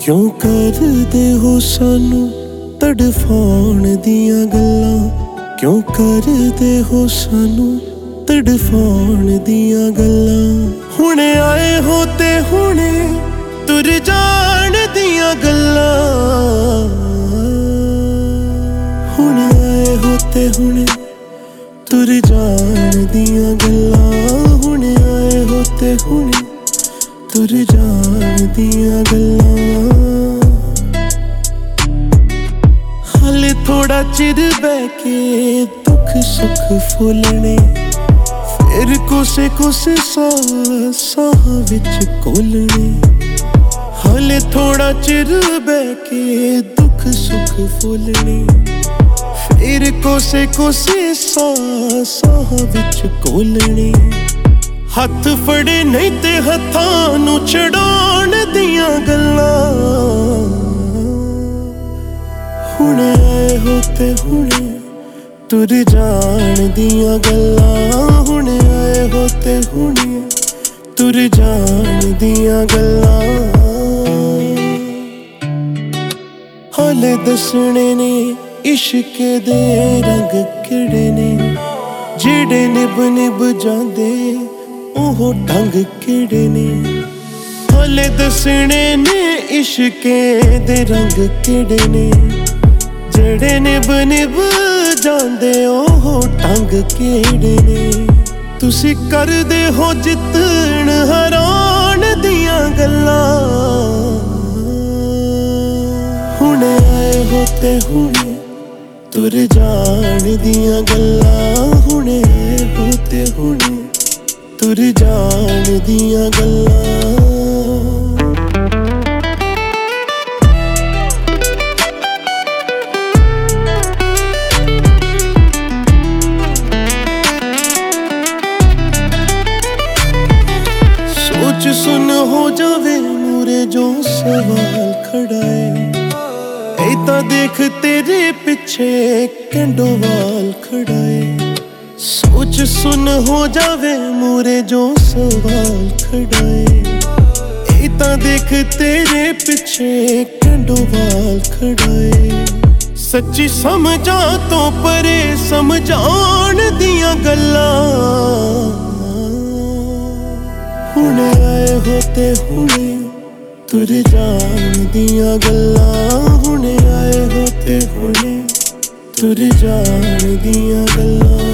क्यों करदे हो सानू तड़फाउण दियां गल्लां, क्यों करदे हो सानू तड़फाउण दियां गल्लां। हुणे आए हो ते हुणे तुर जाण दियां गल्लां, हुणे आए हो ते हुणे तुर जाण दियां गल्लां, हुणे आए हो ते हुणे तुर जाण दियां गल्लां। हाले थोड़ा चिर बह के दुख सुख फुलने, फिर कोसे कोसे साह विच कोलने। हाले थोड़ा चिर बह के दुख सुख फुलने, फिर कोसे कोसे साह विच कोलने। हथ फड़े नहीं ते हथां नू छड़ाउण दियां गल्लां, हुणे आए हो ते हुणे तुर जाण दियां गल्लां, हुणे आए हो ते हुणे तुर जाण दियां गल्लां। हाले दसणे ने इश्के दे रंग किहड़े ने, जेड़े निभ निभ जांदे ओहो ढंग किहड़े ने। हाले दसणे ने इश्के दे रंग किहड़े ने, जेड़े निभ निभ जांदे ओहो ढंग किहड़े ने। तुसी करदे हो जितण हराउण दियां गल्लां, हुणे आए हो ते हुणे तुर जाण दियां गल्लां, हुणे आए हो ते हुणे तुर जाण दियां गल्लां। सोच सुन हो जावे मूरे जो सवाल खड़ाए, ऐता देख तेरे पीछे कैंडोवाल खड़ाए। सोच सुन हो जावे मूरे जो सवाल खड़ाए, ऐता देख तेरे पीछे कैंडोवाल खड़ाए। सच्ची समझा तो परे समझाउण दियां गल्लां, हुणे आए हो ते हुणे तुर जाण दियां गल्लां, हुणे आए हो ते हुणे तुर जाण दियां गल्लां।